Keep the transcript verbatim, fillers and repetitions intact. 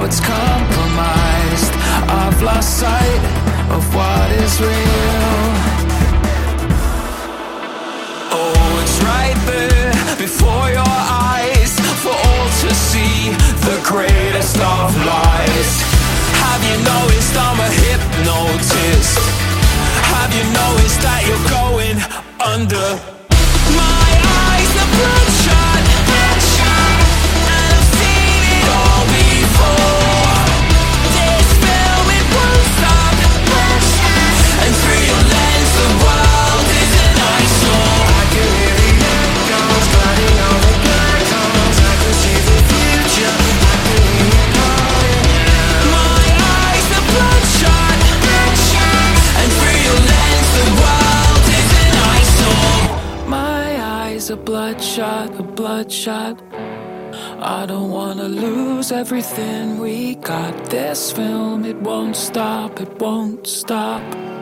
it's compromised. I've lost sight of what is real. Oh, it's right there before your eyes, for all to see, the greatest of lies. Have you noticed I'm a hypnotist? Have you noticed that you're going under? My eyes are bloodshot, bloodshot, and I've seen it all before. This film, it won't stop, won't stop, and through your lens the world is an eyesore. I can hear the echoes, gliding over black holes. I can see the future, I can hear you calling. My eyes are bloodshot, bloodshot, and through your lens the world is an eyesore. My eyes are bloodshot, a bloodshot. I don't wanna lose everything we got. This film, it won't stop, it won't stop.